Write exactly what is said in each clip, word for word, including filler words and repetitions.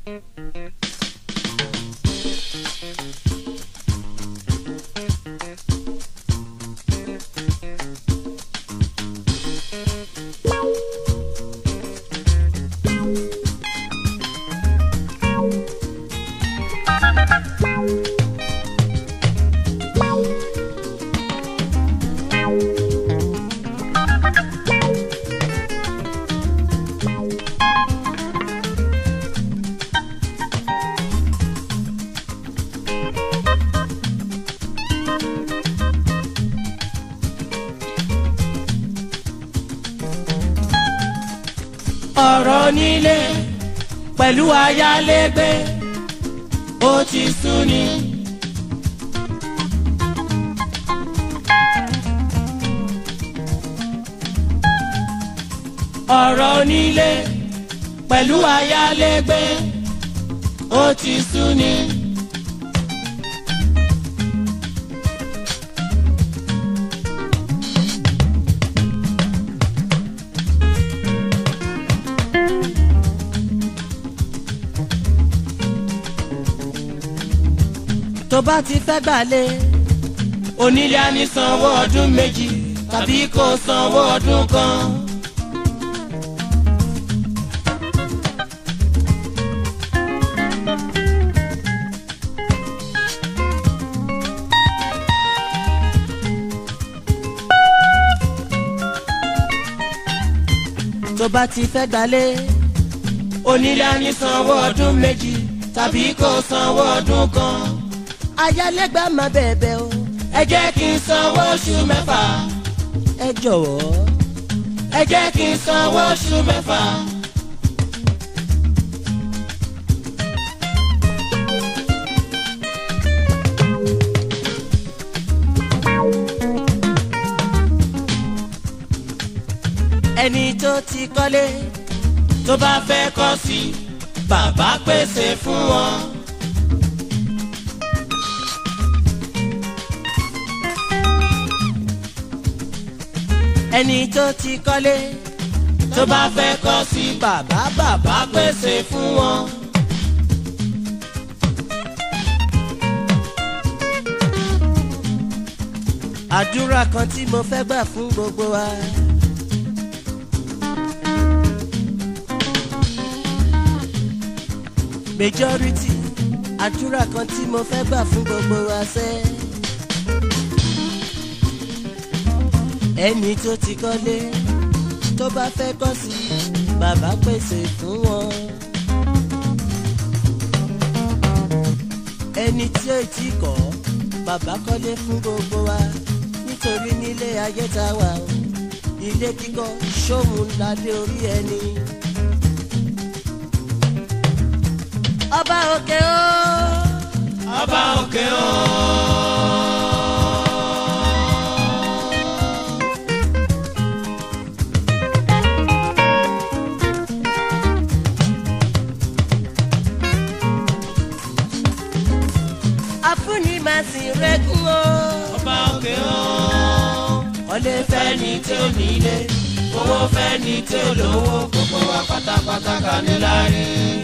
ọ̀rọ̀ nílé pẹ̀lú ayálégbé ó ti sú ni. ọ̀rọ̀ nílé pẹ̀lú ayálégbé ó ti sú ni. tó bá ti fẹ́ gbàlé onílé á ní sanwó ọdún méjì tàbí kó sanwó ọdún kan. tó bá ti fẹ́ gbàlé onílé á ní sanwó ọdún méjì tàbí kó sanwó ọdún kan. ayálégbé máa bẹ̀bẹ̀ o ẹ jẹ́ kí n sanwó oṣù mẹ́fà. ẹ jọ̀wọ́ ẹ jẹ́ kí n sanwó oṣù mẹ́fà. ẹni tó ti kọ́lé tó bá fẹ́ kọ́ sí bàbá pèsè fún wọn. ẹni tó ti kọ́lé tó bá fẹ́ kọ́ sí bàbá bàbá pèsè fún wọn. àdúrà kan tí mo fẹ́ gbà fún gbogbo wa. majority àdúrà kan tí mo fẹ́ gbà fún gbogbo wa ṣe. ẹni tó ti kọ́lé tó bá fẹ́ kọ́ sí bàbá pèsè fún wọn. ẹni tí ó ti kọ́ bàbá kọ́lé fún gbogbo wa nítorí nílé ayé tá a wà o ilé kíkọ́ ṣóhun ládé orí ẹni. ọba òkè o ọba òkè o. afúnni máa sì rẹ́gùn o. ọba òkè o. ọlẹ́ fẹ́ ni tí ó nílé owó fẹ́ ni tí ó lówó gbogbo wa pátápátá kan ní láàrin.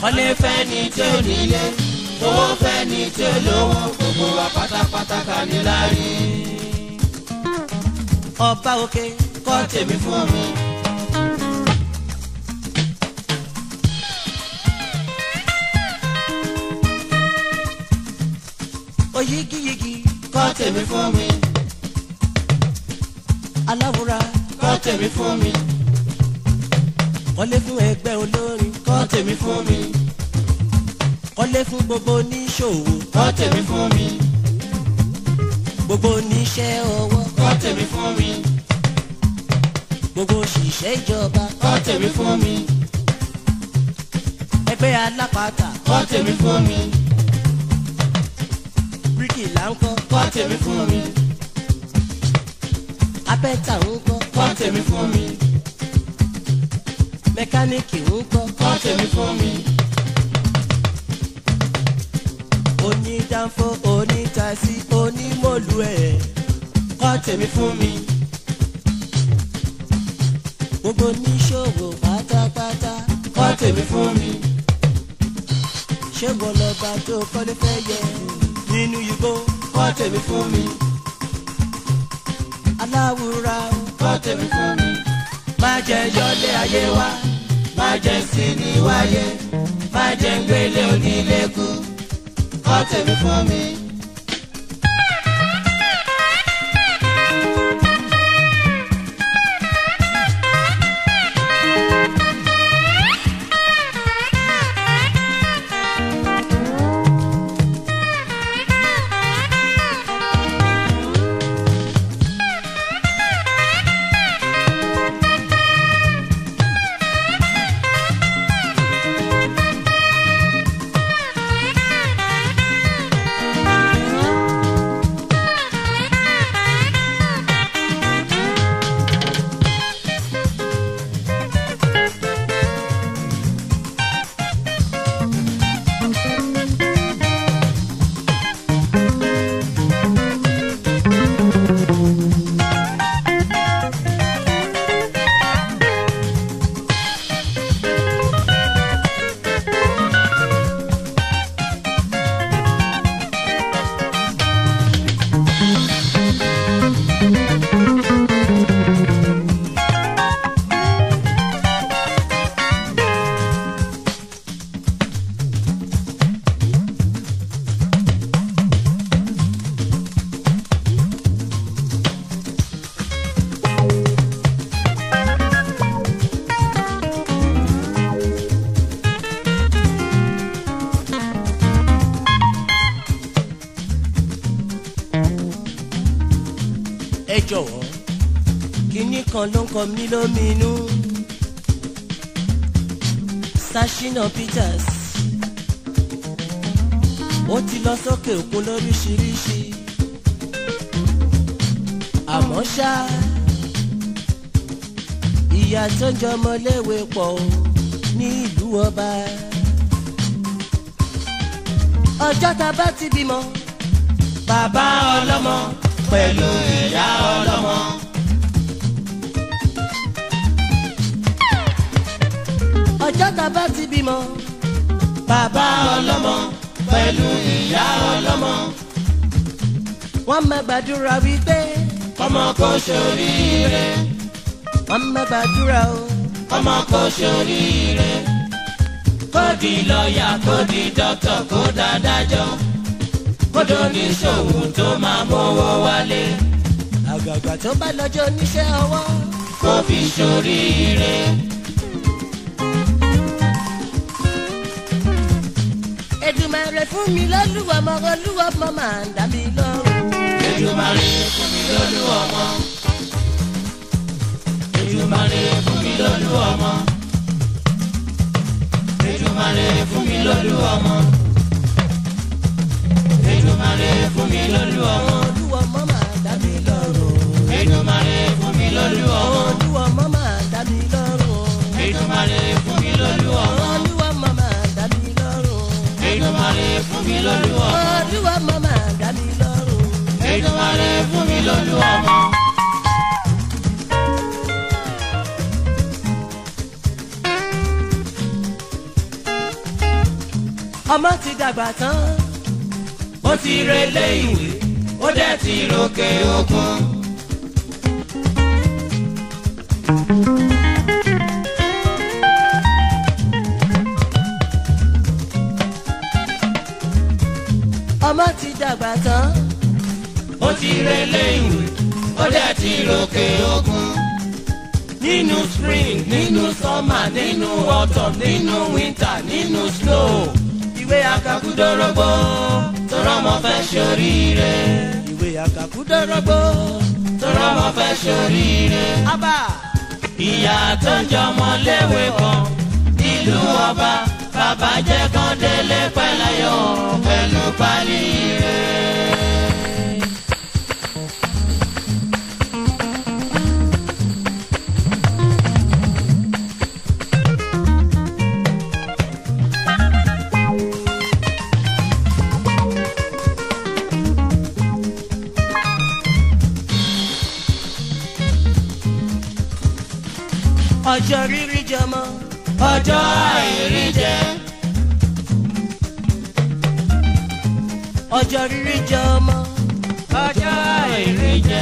ọlẹ́ fẹ́ ni tí ò nílé owó fẹ́ ni tí ò lówó gbogbo wa pátápátá ká ní lárí. ọba òkè kọ́ tèmi fún mi. oyigiyigi kọ́ tèmi fún mi. aláwòrán kọ́ tèmi fún mi. kọ́lé fún ẹgbẹ́ olórin kọ́ tèmi fún mi. kọ́lé fún gbogbo oníṣòwò kọ́ tèmi fún mi. gbogbo oníṣẹ́ ọwọ́ kọ́ tèmi fún mi. gbogbo òṣìṣẹ́ ìjọba kọ́ tèmi fún mi. ẹgbẹ́ alápatà kọ́ tèmi fún mi. bíríkìlà ń kọ́ kọ́ tèmi fún mi. apẹ́tà ń kọ́ kọ́ tèmi fún mi. mẹkáníìkì ń kọ́ kọ́ tèmi fún mi. onídàáfó onítàsí onímọ̀lú ẹ̀ kọ́ tèmi fún mi. gbogbo oníṣòwò pátápátá kọ́ tèmi fún mi. ṣé wọ́n lọ́ba tó kọ́lé fẹ́ yẹ nínú igbó kọ́ tèmi fún mi. aláwùrà kọ́ tèmi fún mi. má jẹ́ yọlé ayé wa má jẹ́ sí ní wáyé má jẹ́ ń gbélé onílé kú kọ́ tèmi fún mi. ẹ jọ̀wọ́ kinní kan ló ń kọ mí lóminú. Sashina Peters ó ti lọ sókè òkun lóríṣiríṣi àmọ́ ṣá ìyá tó ń jọmọléwé pọ̀ ní ìlú ọba. ọjọ́ tá bá ti bímọ bàbá ọlọ́mọ pẹ̀lú ìyá ọlọ́mọ. ọjọ́ tá bá ti bímọ bàbá ọlọ́mọ pẹ̀lú ìyá ọlọ́mọ. wọ́n máa gbàdúrà wípé ọmọ kò ṣoríire. wọ́n máa gbàdúrà o ọmọ kò ṣoríire. kó di lọ́ọ̀yà kó di dókítà kó dáadájọ́ kó dóníṣòwò tó máa mówó wálé. àgàgà tó bá lọ́jọ́ oníṣẹ́ ọwọ́ kó fi ṣoríire. Èdùmàrè fún mi lọ́lúwa ọmọ olúwa ọmọ máa ń dá mi lọ́rùn. Èdùmàrè fún mi lọ́lúwa ọmọ. Èdùmàrè fún mi lọ́lúwa ọmọ. Èdùmàrè fún mi lọ́lúwa ọmọ. Èdùmàrè fún mi lọ́lúwa ọmọ. Olúwa ọmọ máa ń dá mi lọ́rùn. Èdùmàrè fún mi lọ́lúwa ọmọ. Olúwa ọmọ máa ń dá mi lọ́rùn. Èdùmàrè fún mi lọ́lúwa ọmọ. Olúwa ọmọ máa ń dá mi lọ́rùn. Èdùmàrè fún mi lọ́lúwa ọmọ. Olúwa ọmọ máa ń dá mi lọ́rùn. Èdùmàrè fún mi lọ́lúwa ọmọ. ọmọ ti dàgbà tán ó ti relé ìwé ó dẹ̀ ti ròkè òkun. ọmọ ti dàgbà tán ó ti relé ìwé ó dẹ̀ ti ròkè òkun. nínú spring nínú summer nínú autumn nínú winter nínú snow ìwé àkàkúdórógbó tọrọmọ fẹ́ ṣoríire. ìwé àkàkúdórógbó tọrọmọ fẹ́ ṣoríire. abba ìyá tó ń jọmọ léwe kan nílùú ọba bàbá jẹ́ kán délé pẹ́láyọ̀ pẹ̀lú pálí rẹ̀. ọjọ́ rírí jọmọ ọjọ́ àìrí jẹ. ọjọ́ rírí jọmọ ọjọ́ àìrí jẹ.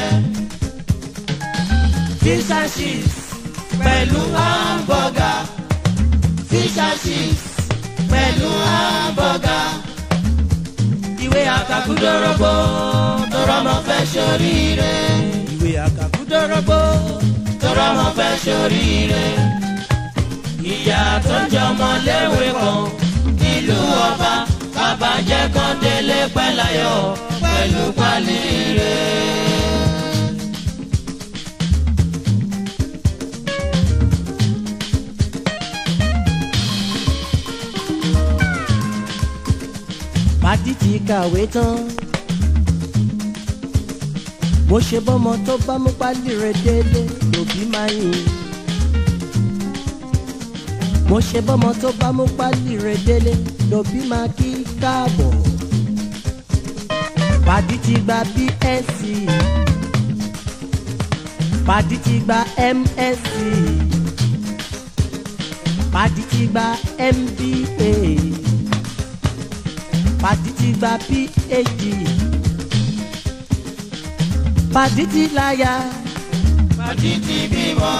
fish and chips pẹ̀lú hamburger. fish and chips pẹ̀lú hamburger. ìwé àkàkúdórógbó tọrọmọ fẹ́ ṣoríire. ìwé àkàkúdórógbó tọrọmọ fẹ́ ṣoríire. ìyá tó ń jọmọ léwe kan nílùú ọba bàbá jẹ́ kán délé pẹ́láyọ̀ pẹ̀lú pálí rẹ̀. pàdí ti kàwé tán mo ṣe bọ́mọ tó bá mú pálí rẹ̀ délé lòbí máa yìn. mo ṣe bọ́mọ tó bá mú pálí rẹ̀ délé lòbí máa kí káàbọ̀. pàdí ti gba B S c pàdí ti gba M S c pàdí ti gba M B A pàdí ti gba P H D. pàdí ti láya pàdí ti bímọ.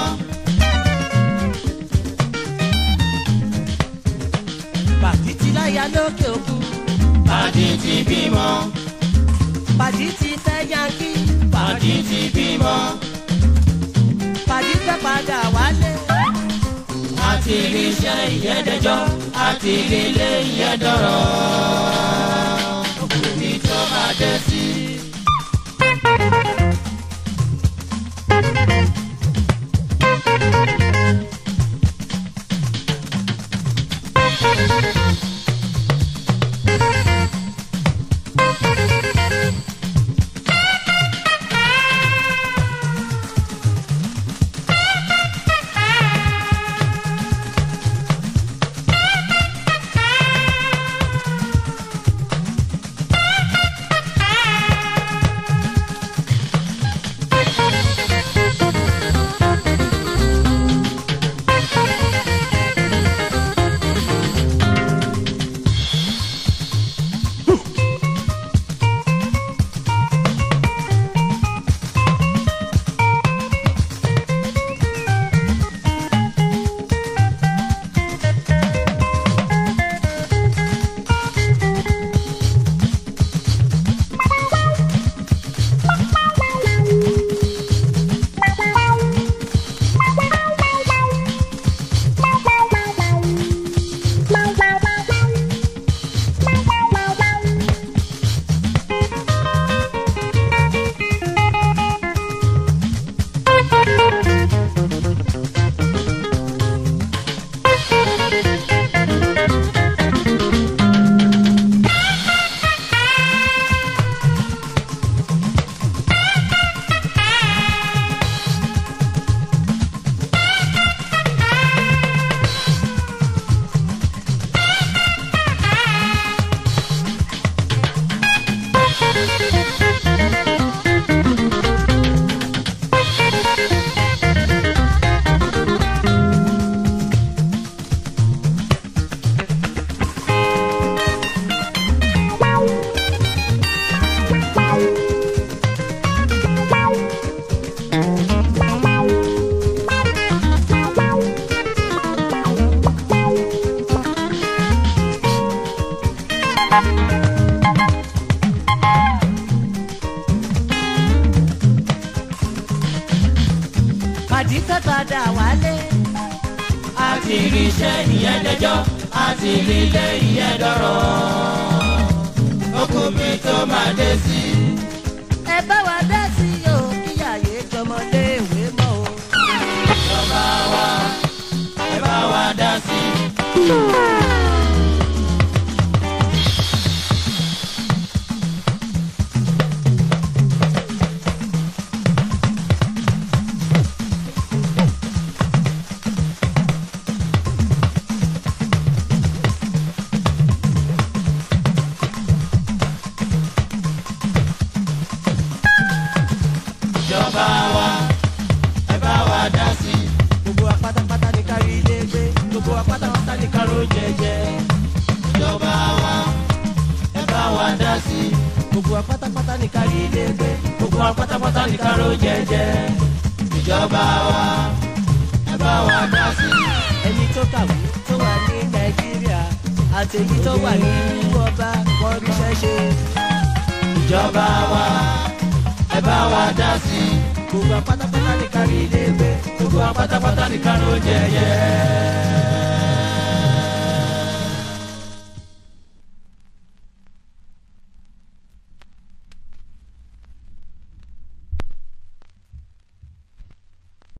pàdí ti láya lókè òkun pàdí ti bímọ. pàdí ti fẹ́ yankí pàdí ti bímọ. pàdí fẹ́ padà wálé. àti rí iṣẹ́ ìyẹ́dẹ́jọ́ àti rí ilé ìyẹ́dọ̀rọ̀ òkùnrin tó bá dé sí. tí fẹ́ padà wálé. a ti rí iṣẹ́ ìyẹn dẹjọ́ a ti rí ilé ìyẹn dọ̀rọ̀ okùnbi tó máa dé sí. ẹ bá wa dá sí o kíyà yé jọmọdé ìwé mọ́ o. ìjọba wa ẹ bá wa dá sí. ìjọba wa ẹ bá wa dá sí. gbogbo apátápátá ní kárí ilé gbé gbogbo apátápátá ní káró jẹjẹ. ìjọba wa ẹ bá wa dá sí. gbogbo apátápátá ní kárí ilé gbé gbogbo apátápátá ní káró jẹjẹ. ìjọba wa ẹ bá wa dá sí. ẹni tó kàwé tó wà ní nàìjíríà àti èyí tó wà ní ìlú ọba wọn ríṣẹ́ ṣe. ìjọba wa ẹ bá wa dá sí. gbogbo apátápátá ní kárí ilé gbé gbogbo apátápátá ní káró jẹjẹ.